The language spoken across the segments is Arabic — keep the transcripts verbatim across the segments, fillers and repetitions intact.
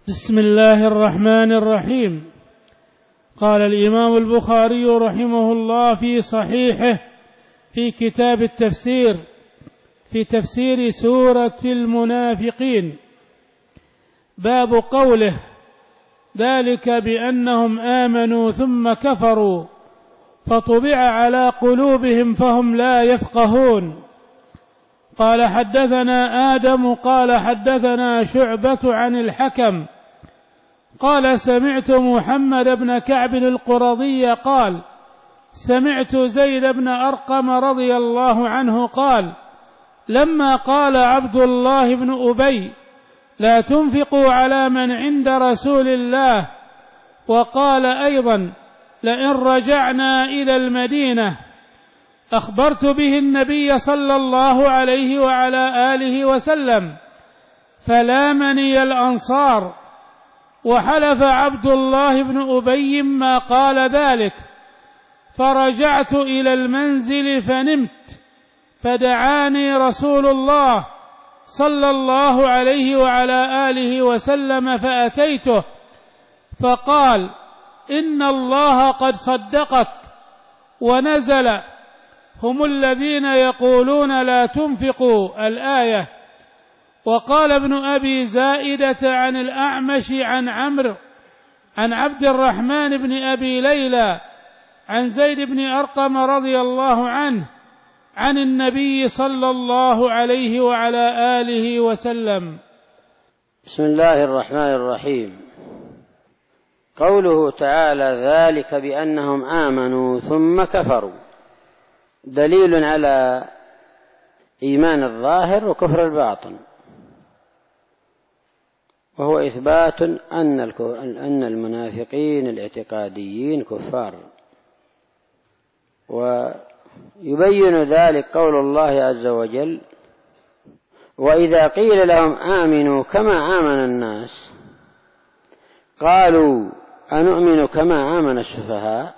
بسم الله الرحمن الرحيم. قال الإمام البخاري رحمه الله في صحيحه في كتاب التفسير في تفسير سورة المنافقين: باب قوله: ذلك بأنهم آمنوا ثم كفروا فطبع على قلوبهم فهم لا يفقهون. قال حدثنا آدم قال حدثنا شعبة عن الحكم قال سمعت محمد بن كعب القرظي قال سمعت زيد بن أرقم رضي الله عنه قال: لما قال عبد الله بن أبي: لا تنفقوا على من عند رسول الله، وقال أيضا: لئن رجعنا إلى المدينة، أخبرت به النبي صلى الله عليه وعلى آله وسلم فلامني الأنصار، وحلف عبد الله بن أبي ما قال ذلك، فرجعت إلى المنزل فنمت، فدعاني رسول الله صلى الله عليه وعلى آله وسلم فأتيته فقال: إن الله قد صدقك، ونزل: هم الذين يقولون لا تنفقوا الآية. وقال ابن أبي زائدة عن الأعمش عن عمرو عن عبد الرحمن بن أبي ليلى عن زيد بن أرقم رضي الله عنه عن النبي صلى الله عليه وعلى آله وسلم. بسم الله الرحمن الرحيم. قوله تعالى: ذلك بأنهم آمنوا ثم كفروا، دليل على إيمان الظاهر وكفر الباطن، وهو إثبات أن المنافقين الاعتقاديين كفار. ويبين ذلك قول الله عز وجل: وإذا قيل لهم آمنوا كما آمن الناس قالوا أنؤمن كما آمن السفهاء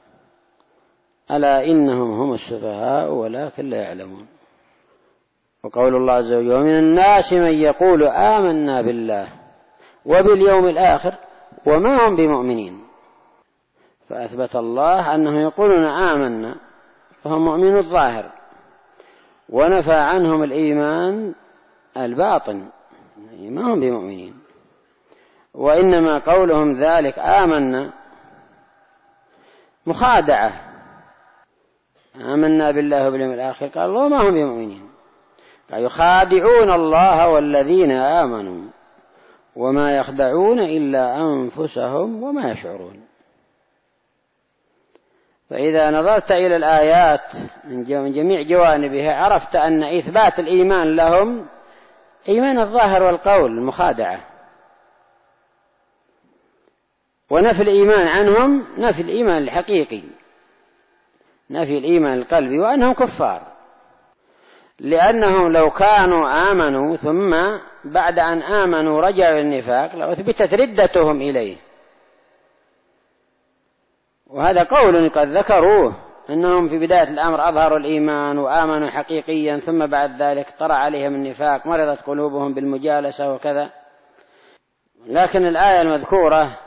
ألا إنهم هم السفهاء ولكن لا يعلمون. وقول الله عز وجل: ومن الناس من يقول آمنا بالله وباليوم الآخر وما هم بمؤمنين. فأثبت الله أنهم يقولون آمنا فهم مؤمنون الظاهر، ونفى عنهم الإيمان الباطن، ما هم بمؤمنين. وإنما قولهم ذلك آمنا مخادعة، آمنا بالله وباليوم الآخر، قال الله ما هم بمؤمنين، قال يخادعون الله والذين آمنوا وما يخدعون إلا أنفسهم وما يشعرون. فإذا نظرت إلى الآيات من جميع جوانبها عرفت أن إثبات الإيمان لهم إيمان الظاهر والقول المخادعة، ونفي الإيمان عنهم نفي الإيمان الحقيقي، نفي الإيمان القلبي، وأنهم كفار. لأنهم لو كانوا آمنوا ثم بعد أن آمنوا رجعوا النفاق لأثبتت ردتهم إليه، وهذا قول قد ذكروه أنهم في بداية الأمر أظهروا الإيمان وآمنوا حقيقيا، ثم بعد ذلك طرأ عليهم النفاق، مرضت قلوبهم بالمجالسة وكذا. لكن الآية المذكورة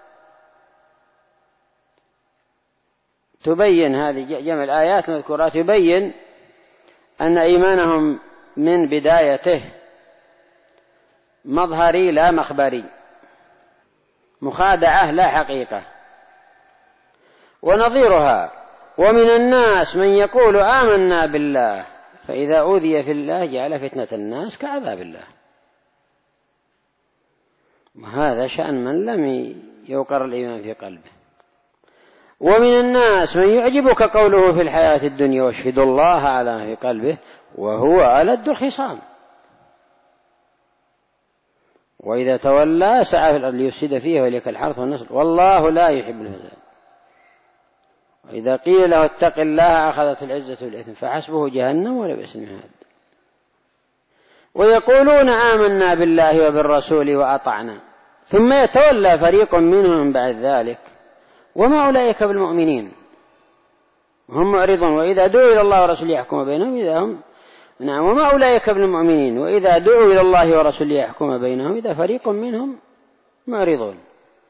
تبين، هذه جمع الآيات المذكورة تبين أن إيمانهم من بدايته مظهري لا مخبري، مخادعة لا حقيقة. ونظيرها: ومن الناس من يقول آمنا بالله فإذا أوذي في الله جعل فتنة الناس كعذاب الله. وهذا شأن من لم يوقر الإيمان في قلبه. ومن الناس من يعجبك قوله في الحياة الدنيا واشهد الله على في قلبه وهو ألد الخصام، وإذا تولى سعى في الأرض ليفسد فيها ويهلك الحرث والنسل والله لا يحب الفساد. وإذا قيل له اتق الله أخذته العزة بالإثم فحسبه جهنم ولبئس المهاد. ويقولون آمنا بالله وبالرسول وأطعنا ثم يتولى فريق منهم بعد ذلك وما أولئك بالمؤمنين هم معرضون وإذا دعوا إلى الله ورسوله يحكم بينهم إذا هم نعم وما أولئك بالمؤمنين وإذا دعوا إلى الله ورسوله يحكم بينهم إذا فريق منهم معرضون.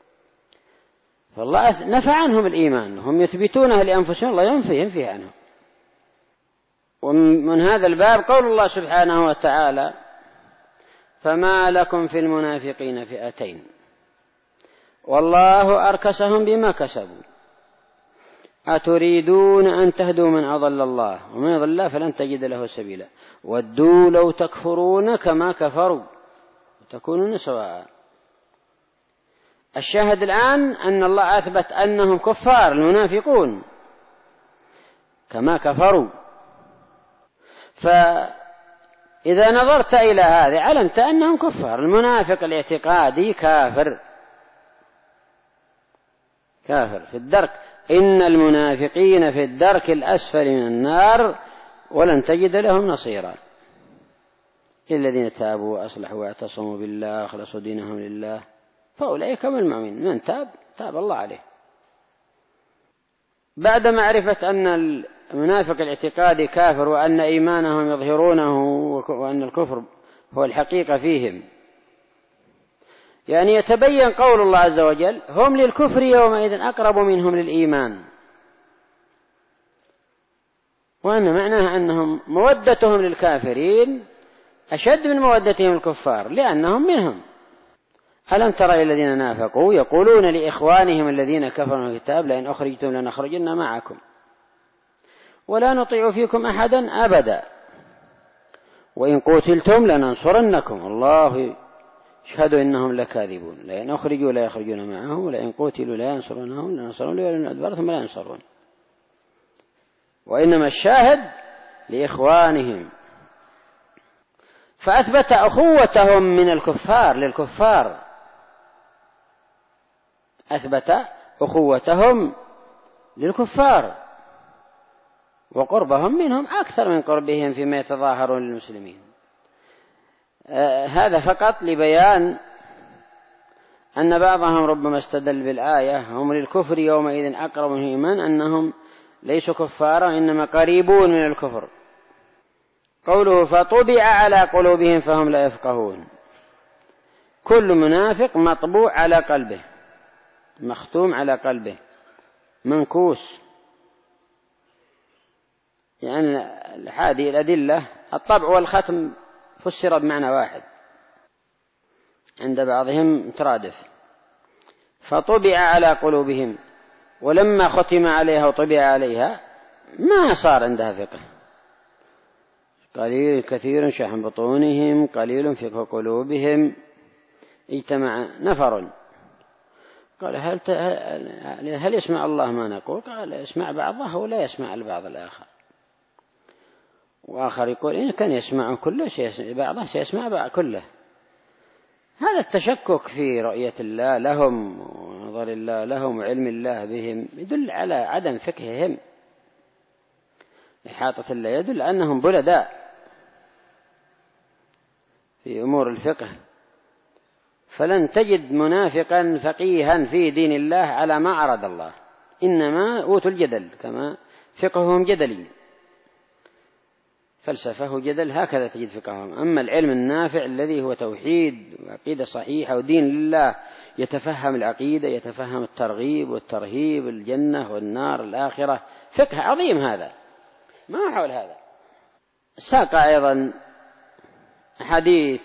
فالله نفى عنهم الإيمان، هم يثبتونه لأنفسهم، الله ينفي ينفي عنهم. ومن هذا الباب قول الله سبحانه وتعالى: فما لكم في المنافقين فئتين والله أركسهم بما كسبوا أتريدون أن تهدوا من أضل الله ومن يضل الله فلن تجد له سبيلا ودوا لو تكفرون كما كفروا وتكونون سواء. الشاهد الآن أن الله أثبت أنهم كفار المنافقون كما كفروا. فإذا نظرت إلى هذا علمت أنهم كفار. المنافق الاعتقادي كافر كافر في الدرك، إن المنافقين في الدرك الأسفل من النار ولن تجد لهم نصيرا إلا الذين تابوا وأصلحوا واعتصموا بالله وخلصوا دينهم لله فأولئك هم المؤمنون. من تاب تاب الله عليه. بعد معرفة أن المنافق الاعتقادي كافر وأن إيمانهم يظهرونه وأن الكفر هو الحقيقة فيهم، يعني يتبين قول الله عز وجل: هم للكفر يومئذ أقرب منهم للإيمان، وأن معناها أنهم مودتهم للكافرين أشد من مودتهم الكفار لأنهم منهم. ألم تر إلى الذين نافقوا يقولون لإخوانهم الذين كفروا من الكتاب لئن أخرجتم لنخرجن معكم ولا نطيع فيكم أحدا أبدا وإن قتلتم لننصرنكم الله يشهد إنهم لكاذبون لئن أخرجوا لا يخرجون معهم ولئن قتلوا لا ينصرونهم لننصرون لولوا الأدبار ثم لا ينصرون. وإنما الشاهد لإخوانهم، فأثبت أخوتهم من الكفار للكفار، أثبت أخوتهم للكفار وقربهم منهم أكثر من قربهم فيما يتظاهرون للمسلمين. آه هذا فقط لبيان أن بعضهم ربما استدل بالآية هم للكفر يومئذ أقرب من الإيمان أنهم ليسوا كفارا إنما قريبون من الكفر. قوله فطبع على قلوبهم فهم لا يفقهون، كل منافق مطبوع على قلبه، مختوم على قلبه، منكوس. يعني هذه الأدلة الطبع والختم فسر بمعنى واحد عند بعضهم مترادف. فطبع على قلوبهم، ولما ختم عليها وطبع عليها ما صار عندها فقه، قليل كثير شحم بطونهم قليل فقه قلوبهم اجتمع نفر. قال هل, هل يسمع الله ما نقول؟ قال يسمع بعضه ولا يسمع البعض الآخر. وآخر يقول إن كان يسمع كله بعضه سيسمع بعض كله. هذا التشكك في رؤية الله لهم ونظر الله لهم وعلم الله بهم يدل على عدم فقههم، إحاطة الله يدل أنهم بلداء في أمور الفقه. فلن تجد منافقا فقيها في دين الله على ما أراد الله، إنما أوتوا الجدل كما فقههم جدلي، فلسفه جدل، هكذا تجد فقههم. أما العلم النافع الذي هو توحيد وعقيدة صحيحة ودين لله، يتفهم العقيدة، يتفهم الترغيب والترهيب، الجنة والنار الآخرة، فقه عظيم هذا، ما حول هذا. ساق أيضا حديث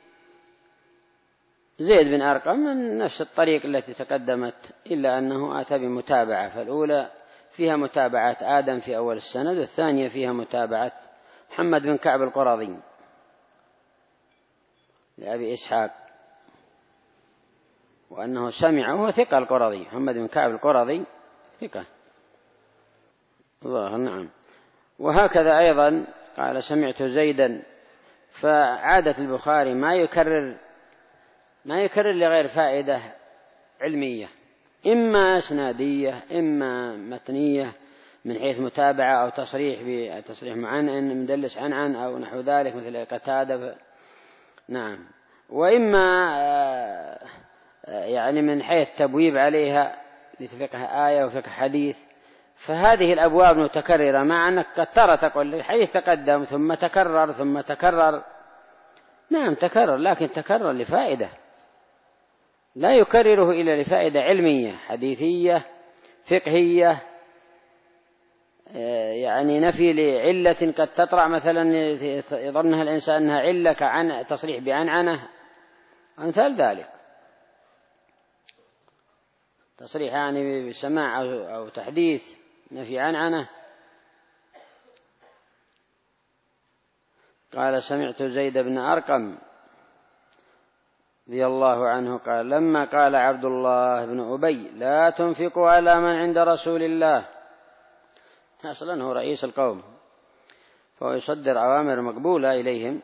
زيد بن أرقم من نفس الطريق التي تقدمت، إلا أنه آتى بمتابعة، فالأولى فيها متابعة آدم في أول السند، والثانية فيها متابعة محمد بن كعب القرظي لأبي إسحاق، وأنه سمع وهو ثقة القرظي، محمد بن كعب القرظي ثقة الله نعم. وهكذا أيضا قال سمعت زيدا. فعادة البخاري ما يكرر ما يكرر لغير فائدة علمية، إما إسنادية إما متنية من حيث متابعة أو تصريح بتصريح معن مدلس عن عن أو نحو ذلك مثل قتادة نعم، وإما يعني من حيث تبويب عليها لفقه آية وفقه حديث. فهذه الأبواب متكررة، مع أنك قد ترى تقول الحديث تقدم ثم تكرر ثم تكرر، نعم تكرر، لكن تكرر لفائدة لا يكرره إلا لفائدة علمية حديثية فقهية، يعني نفي لعلة قد تطرأ مثلا يظنها الإنسان أنها علة كعن تصريح بعنعنة أمثال ذلك، تصريح يعني بسماع أو تحديث نفي عنعنة. قال سمعت زيد بن أرقم رضي الله عنه قال لما قال عبد الله بن أبي لا تنفقوا على من عند رسول الله، أصلا هو رئيس القوم فهو يصدر أوامر مقبولة إليهم،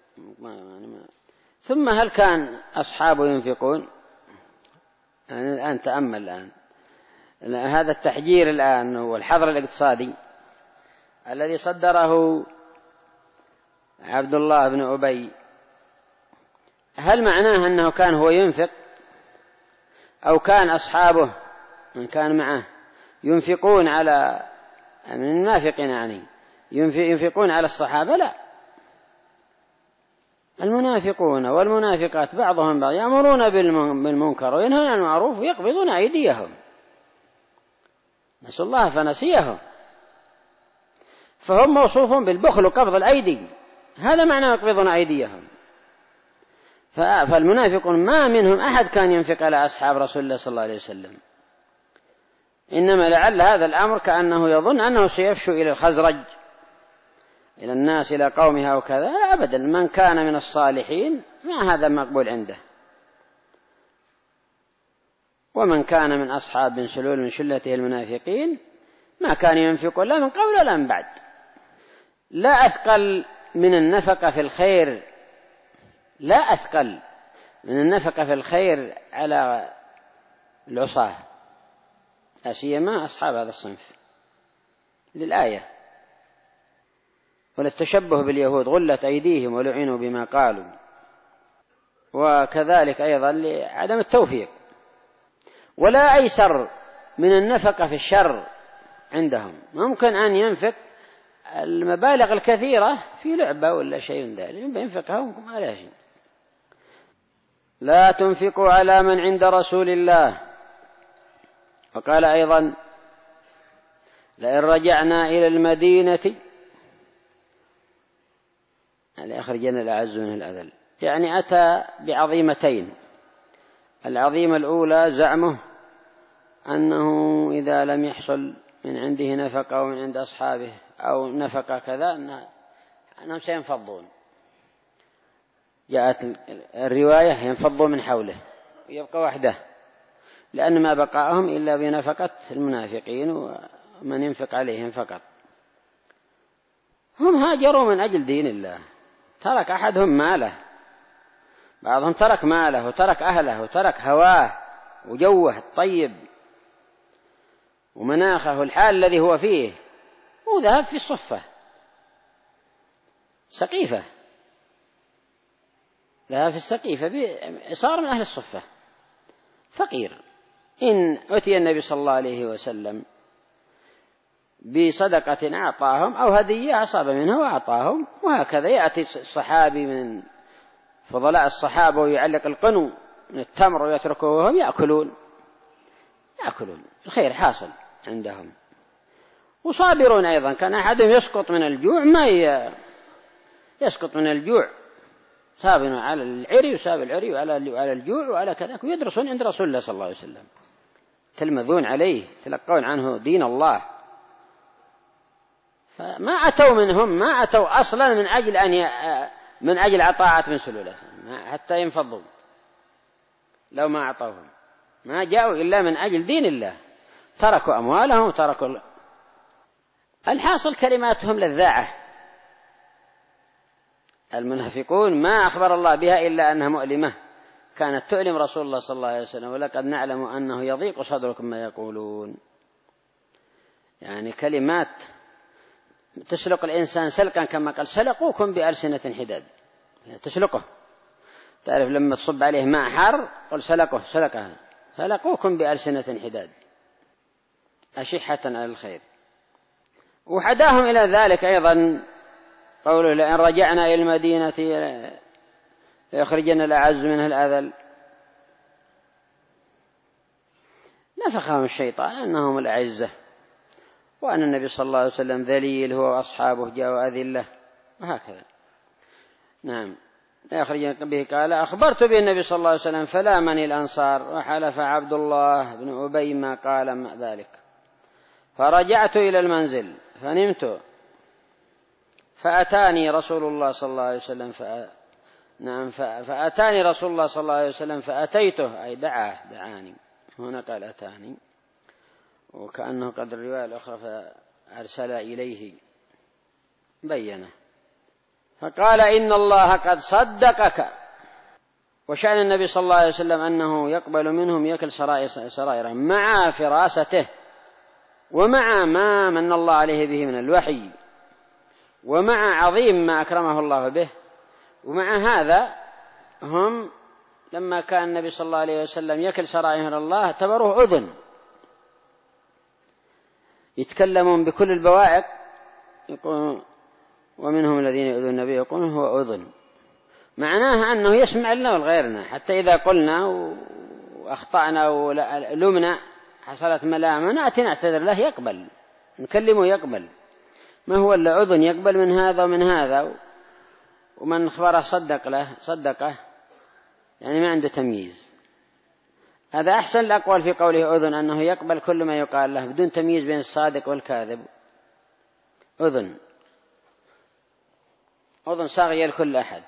ثم هل كان أصحابه ينفقون؟ يعني الآن تأمل الآن هذا التحجير الآن والحظر الاقتصادي الذي صدره عبد الله بن أبي، هل معناه أنه كان هو ينفق أو كان أصحابه من كان معه ينفقون على من المنافقين يعني ينفقون على الصحابة؟ لا، المنافقون والمنافقات بعضهم بعض يأمرون بالمنكر وينهون عن المعروف ويقبضون أيديهم، نسوا الله فنسيهم، فهم موصوفون بالبخل وقبض الأيدي، هذا معنى يقبضون أيديهم. فالمنافقون ما منهم أحد كان ينفق على أصحاب رسول الله صلى الله عليه وسلم، إنما لعل هذا الأمر كأنه يظن أنه سيفشو إلى الخزرج إلى الناس إلى قومها وكذا، أبدا، من كان من الصالحين ما هذا مقبول عنده، ومن كان من أصحاب بن سلول من شلته المنافقين ما كان ينفق لا من قبل ولا من بعد. لا أثقل من النفقة في الخير، لا أثقل من النفقة في الخير على العصاة، لا سيما أصحاب هذا الصنف للآية وللتشبه باليهود غلت أيديهم ولعنوا بما قالوا، وكذلك أيضا لعدم التوفيق. ولا أيسر من النفقة في الشر عندهم، ممكن أن ينفق المبالغ الكثيرة في لعبة ولا شيء من ذلك ينفقها وما لا شيء. لا تنفقوا على من عند رسول الله. وقال أيضا لئن رجعنا إلى المدينة لأخرجنا الأعز منه الأذل، يعني أتى بعظيمتين. العظيمة الأولى زعمه أنه إذا لم يحصل من عنده نفقة أو من عند أصحابه أو نفقة كذا أنهم سينفضون، جاءت الرواية ينفضوا من حوله ويبقى وحده، لأن ما بقاهم إلا بنفقة المنافقين ومن ينفق عليهم فقط. هم هاجروا من أجل دين الله، ترك أحدهم ماله، بعضهم ترك ماله وترك أهله وترك هواه وجوه الطيب ومناخه الحال الذي هو فيه وذهب في الصفة سقيفة، ذهب في السقيفة صار من أهل الصفة فقير. إن أتي النبي صلى الله عليه وسلم بصدقة أعطاهم أو هدية أصاب منها وأعطاهم، وهكذا يأتي الصحابي من فضلاء الصحابة ويعلق القنو من التمر ويتركه وهم يأكلون يأكلون الخير حاصل عندهم وصابرون. أيضا كان أحدهم يسقط من الجوع ما يسقط من الجوع صابرون على العري وساب العري وعلى الجوع وعلى كذا، ويدرسون عند رسول الله صلى الله عليه وسلم تلمذون عليه تلقون عنه دين الله. فما أتوا منهم ما أتوا أصلا من أجل أن ي... من أجل عطاءات من سلولة حتى ينفضوا، لو ما أعطوهم ما جاءوا إلا من أجل دين الله، تركوا أموالهم وتركوا الحاصل كلماتهم لذاعة. المنافقون ما أخبر الله بها إلا أنها مؤلمة، كانت تؤلم رسول الله صلى الله عليه وسلم، ولقد نعلم أنه يضيق صدركم ما يقولون، يعني كلمات تسلق الإنسان سلقا كما قال سلقوكم بألسنة حداد، تسلقه، تعرف لما تصب عليه ماء حار قل سلقه سلقه سلقوكم بألسنة حداد أشحة على الخير. وحداهم إلى ذلك أيضا قوله لئن رجعنا إلى المدينة يخرجنا الأعز منها الأذل، نفخهم الشيطان أنهم الأعزة، وأن النبي صلى الله عليه وسلم ذليل هو وأصحابه جاءوا أذلة، وهكذا. نعم. يخرج به قال أخبرت به النبي صلى الله عليه وسلم فلامني الأنصار، وحلف عبد الله بن أبي ما قال ما ذلك. فرجعت إلى المنزل فنمت، فأتاني رسول الله صلى الله عليه وسلم فأ... نعم فأتاني رسول الله صلى الله عليه وسلم فأتيته، أي دعاه دعاني، هنا قال أتاني، وكأنه قد الرواية الأخرى فأرسل إليه بينه، فقال إن الله قد صدقك. وشأن النبي صلى الله عليه وسلم أنه يقبل منهم يكل سرائره مع فراسته، ومع ما من الله عليه به من الوحي، ومع عظيم ما أكرمه الله به. ومع هذا هم لما كان النبي صلى الله عليه وسلم يكل سرائر الله اعتبروه أذن، يتكلمون بكل البوائق، يقول ومنهم الذين يؤذون النبي يقولون هو أذن، معناها أنه يسمع لنا ولغيرنا، حتى إذا قلنا وأخطأنا ولمنا حصلت ملامة نأتي نعتذر له يقبل، نكلمه يقبل، ما هو إلا أذن يقبل من هذا ومن هذا، ومن خبره صدق له صدقه، يعني ما عنده تمييز. هذا أحسن الأقوال في قوله أذن، أنه يقبل كل ما يقال له بدون تمييز بين الصادق والكاذب. أذن أذن صاغية لكل أحد.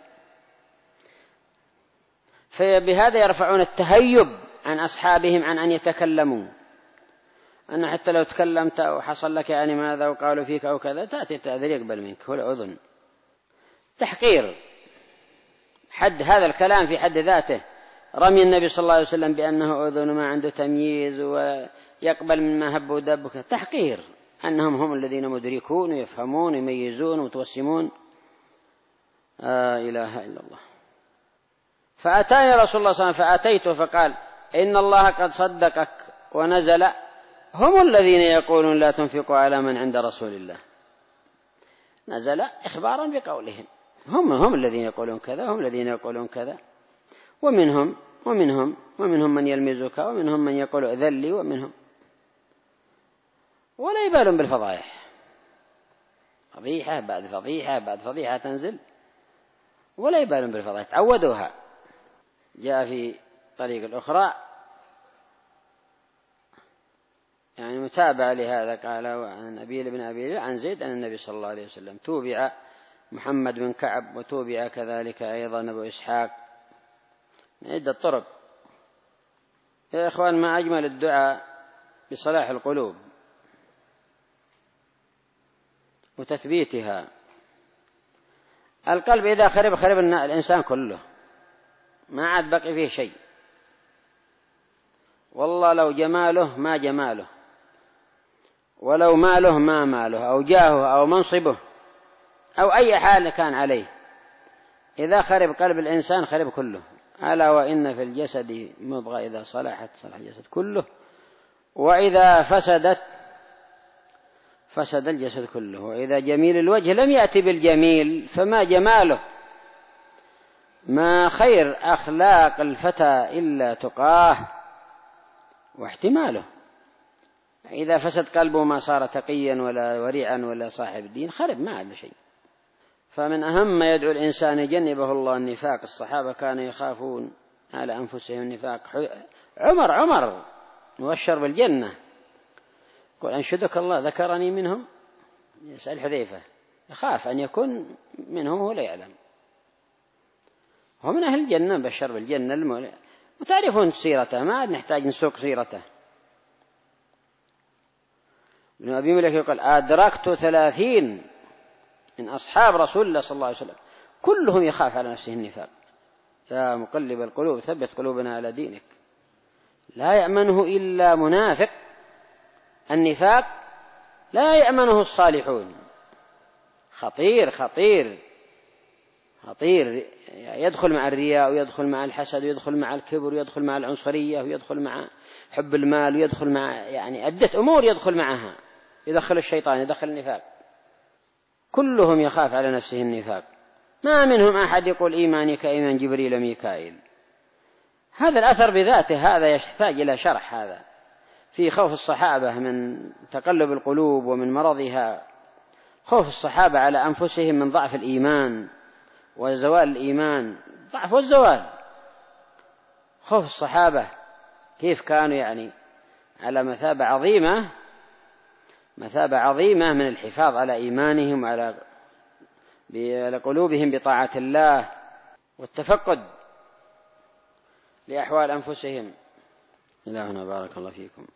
فبهذا يرفعون التهيب عن أصحابهم عن أن يتكلموا، أنه حتى لو تكلمت أو حصل لك يعني ماذا وقالوا فيك أو كذا تأتي التعذير يقبل منك، هو الأذن. تحقير حد هذا الكلام في حد ذاته، رمي النبي صلى الله عليه وسلم بأنه أذن وما عنده تمييز ويقبل مما هب ودب، تحقير أنهم هم الذين مدركون ويفهمون ويميزون ومتوسمون. لا إله إلا الله. فأتاني رسول الله صلى الله عليه وسلم فأتيته فقال إن الله قد صدقك ونزل هم الذين يقولون لا تنفقوا على من عند رسول الله. نزل إخبارا بقولهم، هم هم الذين يقولون كذا، هم الذين يقولون كذا، ومنهم ومنهم ومنهم من يلمزك، ومنهم من يقول ذلي، ومنهم، ولا يبالون بالفضائح، فضيحة بعد فضيحة بعد فضيحة تنزل، ولا يبالون بالفضائح، تعودوها. جاء في طريق الأخرى يعني متابعة لهذا، قال عن أبي بن أبي عن زيد عن النبي صلى الله عليه وسلم، توبع محمد بن كعب، وتوبع كذلك أيضا أبو إسحاق، عدة طرق. يا إخوان ما أجمل الدعاء بصلاح القلوب وتثبيتها. القلب إذا خرب خرب الإنسان كله، ما عاد بقي فيه شيء، والله لو جماله ما جماله، ولو ماله ما ماله، أو جاهه أو منصبه أو أي حال كان عليه، إذا خرب قلب الإنسان خرب كله. ألا وإن في الجسد مضغة إذا صلحت صلح الجسد كله، وإذا فسدت فسد الجسد كله. وإذا جميل الوجه لم يأتي بالجميل فما جماله. ما خير أخلاق الفتى إلا تقاه واحتماله. إذا فسد قلبه ما صار تقيا ولا وريعا ولا صاحب دين، خرب ما عاد شيء. فمن أهم ما يدعو الإنسان يجنبه الله النفاق. الصحابة كانوا يخافون على أنفسهم النفاق. عمر عمر مبشر بالجنة، قل أنشدك الله ذكرني منهم، يسأل حذيفة، يخاف أن يكون منهم ولا يعلم. هو من أهل الجنة، بشر بالجنة المولى، وتعرفون سيرته، ما عاد نحتاج نسوق سيرته. ابن أبي ملك يقول أدركت ثلاثين من أصحاب رسول الله صلى الله عليه وسلم كلهم يخاف على نفسه النفاق. يا مقلب القلوب ثبت قلوبنا على دينك. لا يأمنه إلا منافق. النفاق لا يأمنه الصالحون. خطير خطير خطير، يدخل مع الرياء، ويدخل مع الحسد، ويدخل مع الكبر، ويدخل مع العنصرية، ويدخل مع حب المال، ويدخل مع يعني عدة أمور يدخل معها، يدخل الشيطان، يدخل النفاق. كلهم يخاف على نفسه النفاق. ما منهم أحد يقول إيماني كإيمان جبريل وميكائيل. هذا الأثر بذاته هذا يحتاج إلى شرح. هذا في خوف الصحابة من تقلب القلوب ومن مرضها، خوف الصحابة على أنفسهم من ضعف الإيمان وزوال الإيمان، ضعف والزوال. خوف الصحابة كيف كانوا يعني على مثابة عظيمة، مثابة عظيمة من الحفاظ على إيمانهم وعلى قلوبهم بطاعة الله والتفقد لأحوال أنفسهم. إلهنا بارك الله فيكم.